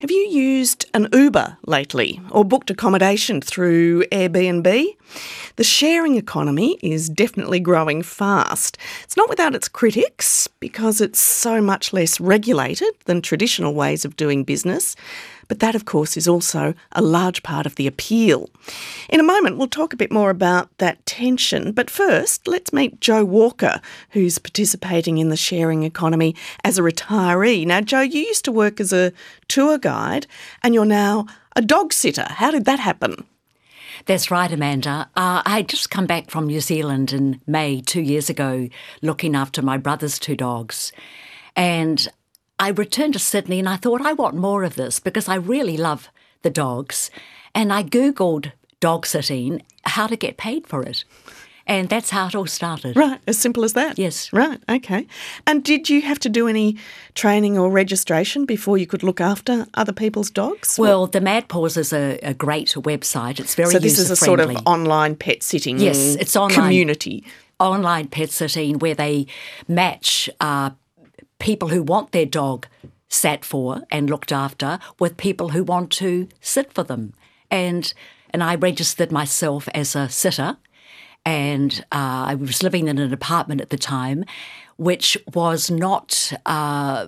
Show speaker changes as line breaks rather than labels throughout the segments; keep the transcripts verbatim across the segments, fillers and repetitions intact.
Have you used an Uber lately or booked accommodation through Airbnb? The sharing economy is definitely growing fast. It's not without its critics because it's so much less regulated than traditional ways of doing business. But that, of course, is also a large part of the appeal. In a moment, we'll talk a bit more about that tension. But first, let's meet Jo Walker, who's participating in the sharing economy as a retiree. Now, Jo, you used to work as a tour guide and you're now a dog sitter. How did that happen?
That's right, Amanda. Uh, I had just come back from New Zealand in May two years ago, looking after my brother's two dogs. And I returned to Sydney and I thought, I want more of this because I really love the dogs. And I Googled dog sitting, how to get paid for it. And that's how it all started.
Right, as simple as that?
Yes.
Right, okay. And did you have to do any training or registration before you could look after other people's dogs?
Well, the Mad Paws is a, a great website. It's very
user-friendly. So this is a sort of online pet sitting
yes, it's online,
community.
Online pet sitting where they match uh, people who want their dog sat for and looked after with people who want to sit for them. And and I registered myself as a sitter. And uh, I was living in an apartment at the time, which was not uh,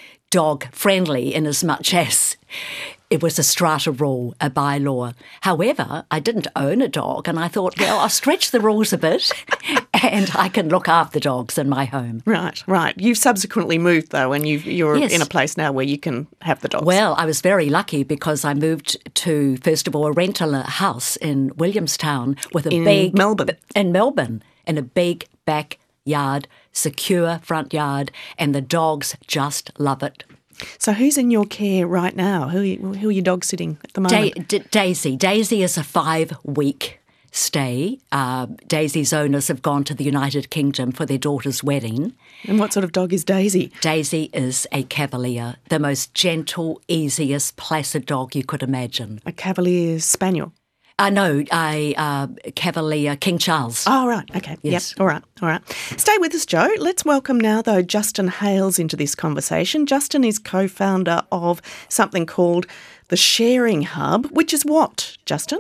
dog-friendly in as much as it was a strata rule, a bylaw. However, I didn't own a dog, and I thought, well, I'll stretch the rules a bit and I can look after dogs in my home.
Right, right. You've subsequently moved, though, and you've, you're
yes.
in a place now where you can have the dogs.
Well, I was very lucky because I moved to, first of all, a rental house in Williamstown with a
in
big...
Melbourne.
In Melbourne, in a big backyard, secure front yard, and the dogs just love it.
So who's in your care right now? Who are you, who are you dog sitting at the moment?
Da- D- Daisy. Daisy is a five-week stay. Uh, Daisy's owners have gone to the United Kingdom for their daughter's wedding.
And what sort of dog is Daisy?
Daisy is a Cavalier, the most gentle, easiest, placid dog you could imagine.
A Cavalier Spaniel?
Uh, no, a uh, Cavalier King Charles.
Oh, right. Okay.
Yes.
Yep. All right. All right. Stay with us, Jo. Let's welcome now, though, Justin Hales into this conversation. Justin is co-founder of something called the Sharing Hub, which is what, Justin?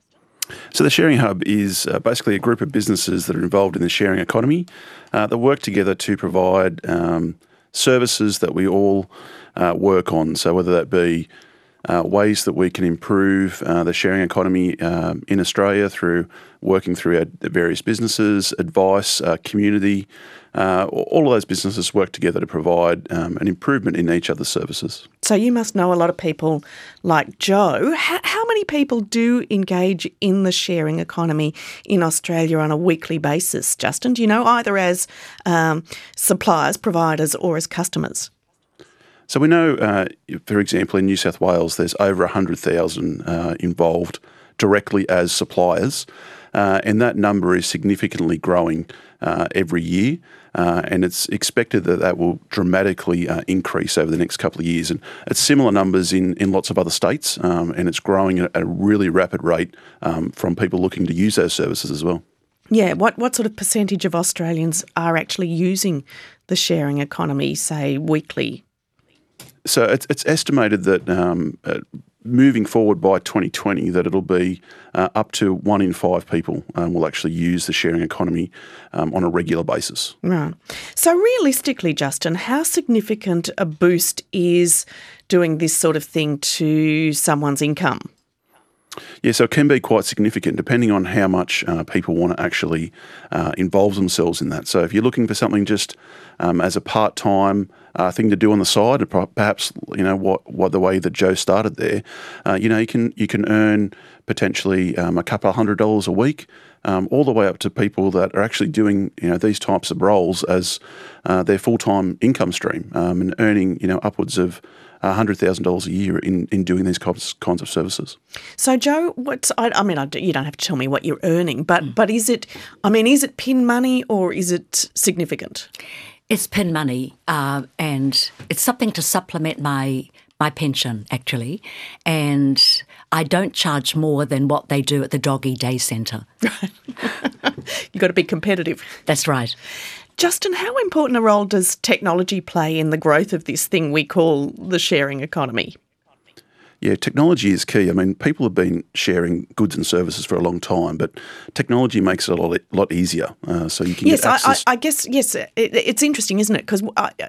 So the Sharing Hub is uh, basically a group of businesses that are involved in the sharing economy uh, that work together to provide um, services that we all uh, work on. So whether that be Uh, ways that we can improve uh, the sharing economy um, in Australia through working through our various businesses, advice, uh, community. Uh, all of those businesses work together to provide um, an improvement in each other's services.
So you must know a lot of people like Jo. How, how many people do engage in the sharing economy in Australia on a weekly basis, Justin? Do you know, either as um, suppliers, providers or as customers?
So we know, uh, for example, in New South Wales, there's over one hundred thousand uh, involved directly as suppliers, uh, and that number is significantly growing uh, every year, uh, and it's expected that that will dramatically uh, increase over the next couple of years. And it's similar numbers in, in lots of other states, um, and it's growing at a really rapid rate um, from people looking to use those services as well.
Yeah, what, what sort of percentage of Australians are actually using the sharing economy, say, weekly?
So it's, it's estimated that um, uh, moving forward by twenty twenty that it'll be uh, up to one in five people um, will actually use the sharing economy um, on a regular basis.
Right. So realistically, Justin, how significant a boost is doing this sort of thing to someone's income?
Yeah, so it can be quite significant depending on how much uh, people want to actually uh, involve themselves in that. So if you're looking for something just um, as a part-time uh, thing to do on the side, perhaps you know what, what the way that Jo started there, uh, you know you can you can earn potentially um, a couple of hundred dollars a week, um, all the way up to people that are actually doing you know these types of roles as uh, their full-time income stream um, and earning you know upwards of one hundred thousand dollars a year in, in doing these kinds, kinds of services.
So, Jo, what's, I, I mean, I, you don't have to tell me what you're earning, but, mm. but is it, I mean, is it pin money or is it significant?
It's pin money uh, and it's something to supplement my my pension, actually, and I don't charge more than what they do at the Doggy Day Centre.
Right. You've got to be competitive.
That's right.
Justin, how important a role does technology play in the growth of this thing we call the sharing economy?
Yeah, technology is key. I mean, people have been sharing goods and services for a long time, but technology makes it a lot, lot easier. Uh, so you can
yes,
get access.
I, I, I guess, yes, it, it's interesting, isn't it? Because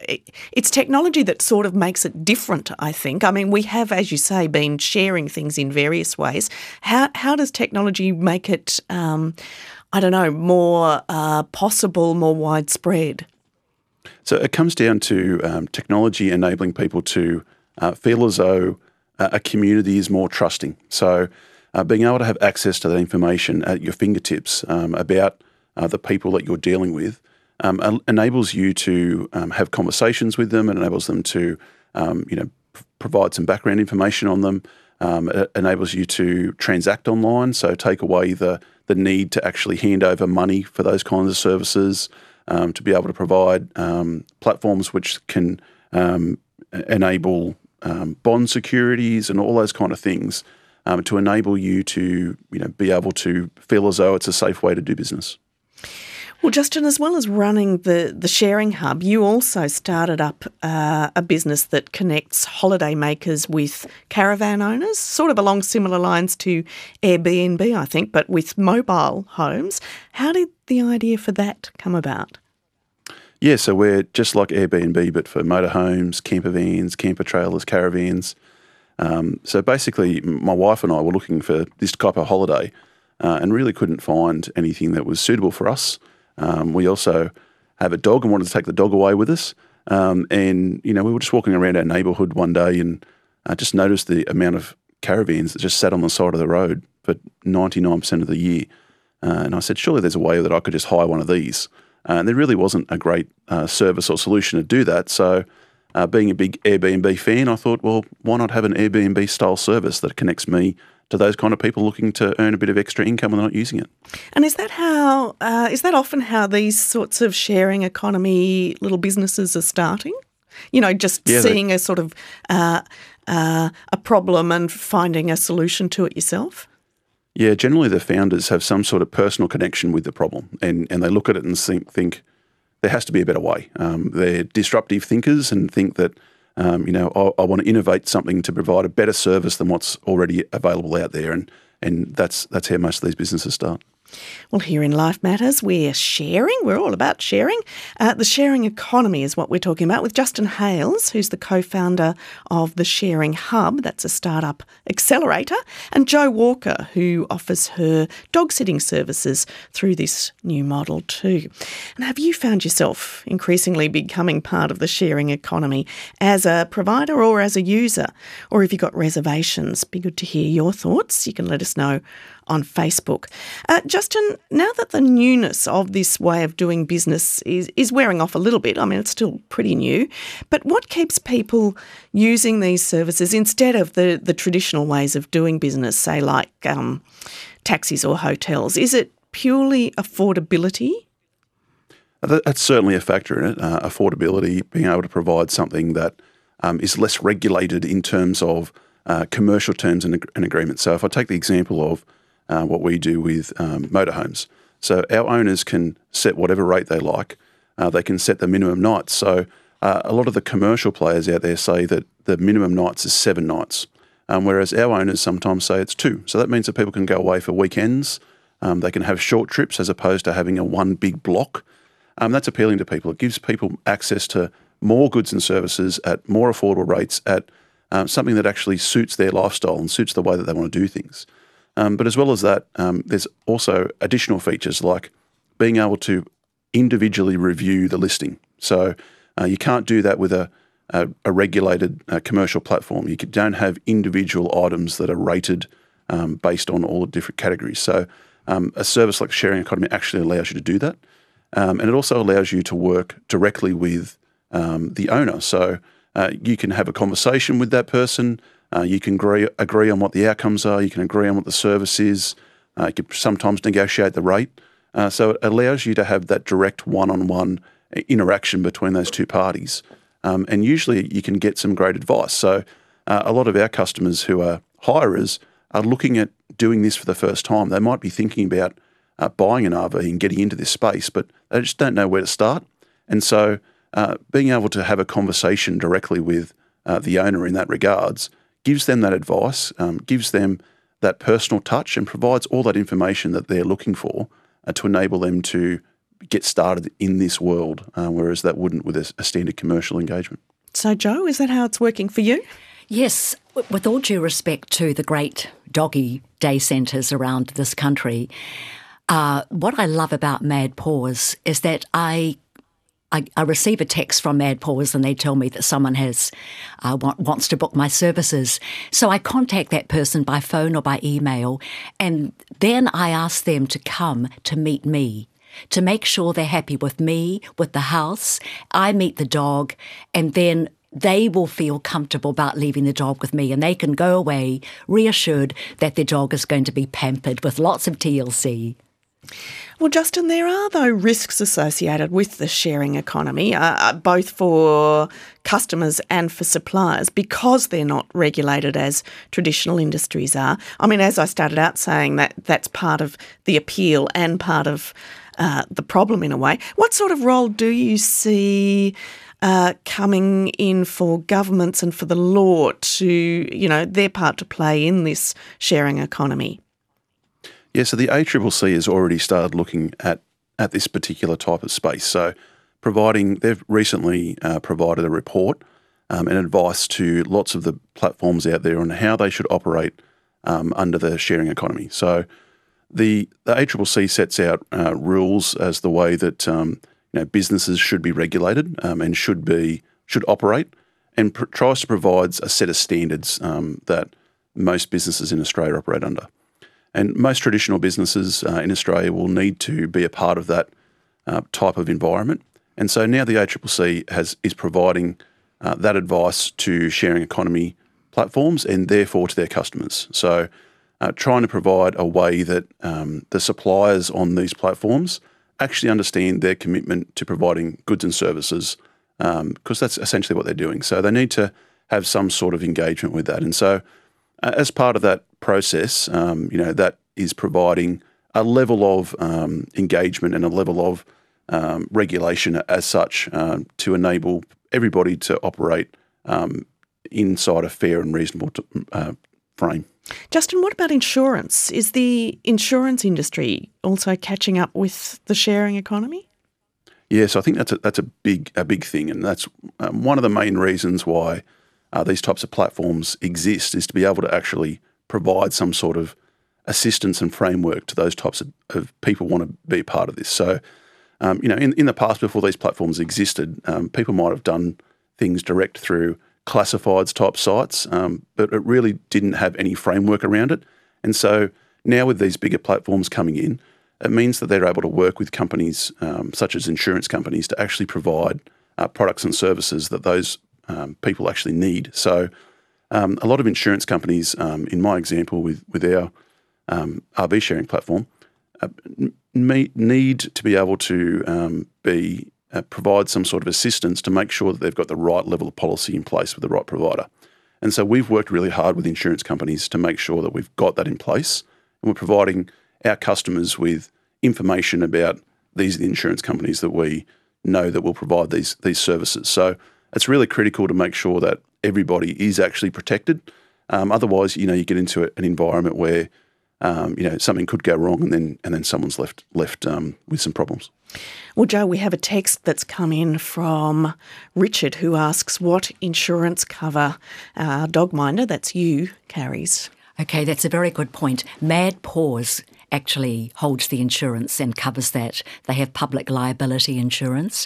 it's technology that sort of makes it different, I think. I mean, we have, as you say, been sharing things in various ways. How, how does technology make it, um, I don't know, more uh, possible, more widespread?
So it comes down to um, technology enabling people to uh, feel as though a community is more trusting. So uh, being able to have access to that information at your fingertips um, about uh, the people that you're dealing with um, enables you to um, have conversations with them, and enables them to um, you know, p- provide some background information on them. Um, it enables you to transact online, so take away the, the need to actually hand over money for those kinds of services, um, to be able to provide um, platforms which can um, enable Um, bond securities and all those kind of things um, to enable you to, you know, be able to feel as though it's a safe way to do business.
Well, Justin, as well as running the, the Sharing Hub, you also started up uh, a business that connects holiday makers with caravan owners, sort of along similar lines to Airbnb, I think, but with mobile homes. How did the idea for that come about?
Yeah, so we're just like Airbnb, but for motorhomes, camper vans, camper trailers, caravans. Um, so basically, my wife and I were looking for this type of holiday uh, and really couldn't find anything that was suitable for us. Um, we also have a dog and wanted to take the dog away with us. Um, and, you know, we were just walking around our neighbourhood one day and uh, just noticed the amount of caravans that just sat on the side of the road for ninety-nine percent of the year. Uh, and I said, surely there's a way that I could just hire one of these. Uh, and there really wasn't a great uh, service or solution to do that. So uh, being a big Airbnb fan, I thought, well, why not have an Airbnb-style service that connects me to those kind of people looking to earn a bit of extra income when they're not using it.
And is that how? Uh, is that often how these sorts of sharing economy little businesses are starting? You know, just
yeah,
seeing
they,
a sort of uh, uh, a problem and finding a solution to it yourself?
Yeah, generally the founders have some sort of personal connection with the problem, and, and they look at it and think, think there has to be a better way. Um, they're disruptive thinkers and think that, um, you know, I, I want to innovate something to provide a better service than what's already available out there, and and that's that's how most of these businesses start.
Well, here in Life Matters, we're sharing. We're all about sharing. Uh, the sharing economy is what we're talking about with Justin Hales, who's the co-founder of the Sharing Hub. That's a startup accelerator. And Jo Walker, who offers her dog-sitting services through this new model too. And have you found yourself increasingly becoming part of the sharing economy as a provider or as a user? Or have you got reservations? Be good to hear your thoughts. You can let us know on Facebook. Uh, Justin, now that the newness of this way of doing business is, is wearing off a little bit, I mean, it's still pretty new, but what keeps people using these services instead of the, the traditional ways of doing business, say like um, taxis or hotels? Is it purely affordability?
That's certainly a factor in it, uh, affordability, being able to provide something that um, is less regulated in terms of uh, commercial terms and, and agreements. So if I take the example of Uh, what we do with um, motorhomes. So our owners can set whatever rate they like. Uh, they can set the minimum nights. So uh, a lot of the commercial players out there say that the minimum nights is seven nights, um, whereas our owners sometimes say it's two. So that means that people can go away for weekends. Um, they can have short trips as opposed to having a one big block. Um, that's appealing to people. It gives people access to more goods and services at more affordable rates at um, something that actually suits their lifestyle and suits the way that they want to do things. Um, but as well as that, um, there's also additional features like being able to individually review the listing. So uh, you can't do that with a, a, a regulated uh, commercial platform. You don't have individual items that are rated um, based on all the different categories. So um, a service like Sharing Economy actually allows you to do that. Um, and it also allows you to work directly with um, the owner. So uh, you can have a conversation with that person. Uh, you can agree, agree on what the outcomes are. You can agree on what the service is. Uh, you can sometimes negotiate the rate. Uh, so it allows you to have that direct one-on-one interaction between those two parties. Um, and usually you can get some great advice. So uh, a lot of our customers who are hirers are looking at doing this for the first time. They might be thinking about uh, buying an R V and getting into this space, but they just don't know where to start. And so uh, being able to have a conversation directly with uh, the owner in that regards gives them that advice, um, gives them that personal touch, and provides all that information that they're looking for uh, to enable them to get started in this world, uh, whereas that wouldn't with a, a standard commercial engagement.
So, Jo, is that how it's working for you?
Yes, with all due respect to the great doggy day centres around this country, uh, what I love about Mad Paws is that I I, I receive a text from Mad Paws and they tell me that someone has uh, want, wants to book my services. So I contact that person by phone or by email, and then I ask them to come to meet me, to make sure they're happy with me, with the house. I meet the dog, and then they will feel comfortable about leaving the dog with me, and they can go away reassured that their dog is going to be pampered with lots of T L C.
Well, Justin, there are, though, risks associated with the sharing economy, uh, both for customers and for suppliers, because they're not regulated as traditional industries are. I mean, as I started out saying, that that's part of the appeal and part of uh, the problem in a way. What sort of role do you see uh, coming in for governments and for the law to, you know, their part to play in this sharing economy?
Yeah, so the A C C C has already started looking at, at this particular type of space. So providing, they've recently uh, provided a report um, and advice to lots of the platforms out there on how they should operate um, under the sharing economy. So the, the A C C C sets out uh, rules as the way that um, you know, businesses should be regulated um, and should be should operate, and pr- tries to provide a set of standards um, that most businesses in Australia operate under. And most traditional businesses uh, in Australia will need to be a part of that uh, type of environment. And so now the A C C C has is providing uh, that advice to sharing economy platforms and therefore to their customers. So uh, trying to provide a way that um, the suppliers on these platforms actually understand their commitment to providing goods and services, because um, that's essentially what they're doing. So they need to have some sort of engagement with that. And so uh, as part of that process, um, you know, that is providing a level of um, engagement and a level of um, regulation as such um, to enable everybody to operate um, inside a fair and reasonable t- uh, frame.
Justin, what about insurance? Is the insurance industry also catching up with the sharing economy?
Yes, I think that's a, that's a big a big thing, and that's um, one of the main reasons why uh, these types of platforms exist, is to be able to actually provide some sort of assistance and framework to those types of, of people who want to be a part of this. So, um, you know, in, in the past, before these platforms existed, um, people might have done things direct through classifieds type sites, um, but it really didn't have any framework around it. And so now with these bigger platforms coming in, it means that they're able to work with companies um, such as insurance companies to actually provide uh, products and services that those um, people actually need. So um, a lot of insurance companies, um, in my example with, with our um, R V sharing platform, uh, may, need to be able to um, be uh, provide some sort of assistance to make sure that they've got the right level of policy in place with the right provider. And so we've worked really hard with insurance companies to make sure that we've got that in place, and we're providing our customers with information about these are the insurance companies that we know that will provide these these services. So it's really critical to make sure that everybody is actually protected. Um, otherwise, you know, you get into an environment where um, you know something could go wrong, and then and then someone's left left um, with some problems.
Well, Jo, we have a text that's come in from Richard, who asks what insurance cover our dog minder, that's you, carries.
Okay, that's a very good point. Mad Paws actually holds the insurance and covers that. They have public liability insurance.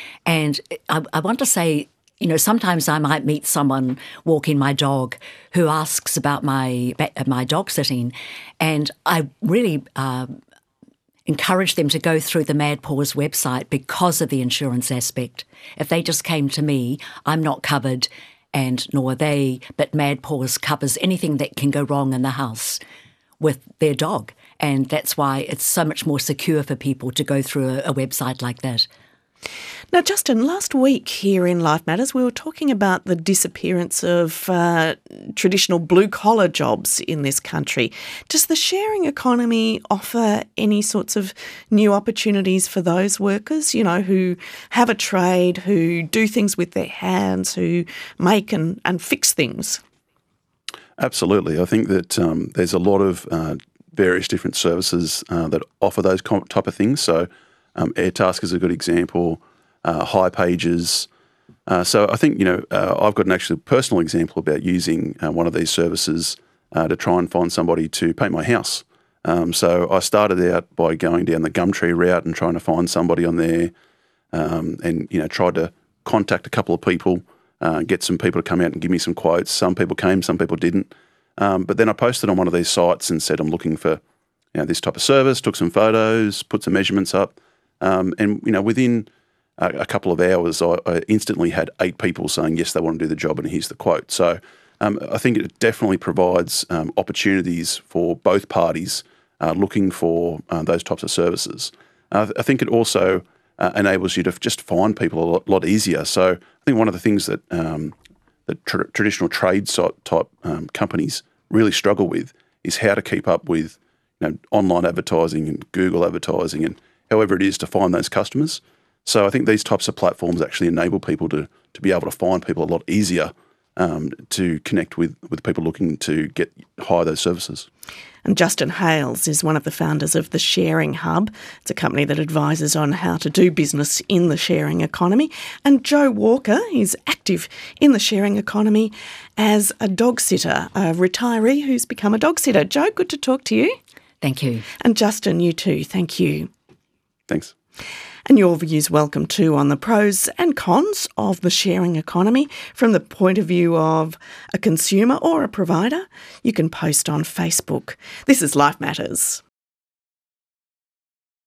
And I, I want to say, you know, sometimes I might meet someone walking my dog who asks about my my dog sitting, and I really uh, encourage them to go through the Mad Paws website because of the insurance aspect. If they just came to me, I'm not covered, and nor are they, but Mad Paws covers anything that can go wrong in the house with their dog. And that's why it's so much more secure for people to go through a, a website like that.
Now, Justin, last week here in Life Matters, we were talking about the disappearance of uh, traditional blue-collar jobs in this country. Does the sharing economy offer any sorts of new opportunities for those workers, you know, who have a trade, who do things with their hands, who make and, and fix things?
Absolutely. I think that um, there's a lot of uh, various different services uh, that offer those type of things. So um, Airtasker is a good example, uh, hipages. Uh, so I think, you know, uh, I've got an actual personal example about using uh, one of these services uh, to try and find somebody to paint my house. Um, so I started out by going down the Gumtree route and trying to find somebody on there um, and, you know, tried to contact a couple of people, uh, get some people to come out and give me some quotes. Some people came, some people didn't. Um, but then I posted on one of these sites and said, I'm looking for, you know, this type of service, took some photos, put some measurements up. Um, and, you know, within a, a couple of hours, I, I instantly had eight people saying, yes, they want to do the job and here's the quote. So um, I think it definitely provides um, opportunities for both parties uh, looking for uh, those types of services. Uh, I think it also uh, enables you to just find people a lot, lot easier. So I think one of the things that um, the tr- traditional trade type um, companies really struggle with is how to keep up with, you know, online advertising and Google advertising and however it is to find those customers. So I think these types of platforms actually enable people to to be able to find people a lot easier um, to connect with, with people looking to get hire those services.
And Justin Hales is one of the founders of The Sharing Hub. It's a company that advises on how to do business in the sharing economy. And Joe Walker is active in the sharing economy as a dog sitter, a retiree who's become a dog sitter. Joe, good to talk to you.
Thank you.
And Justin, you too. Thank you.
Thanks.
And your views welcome too on the pros and cons of the sharing economy from the point of view of a consumer or a provider. You can post on Facebook. This is Life Matters.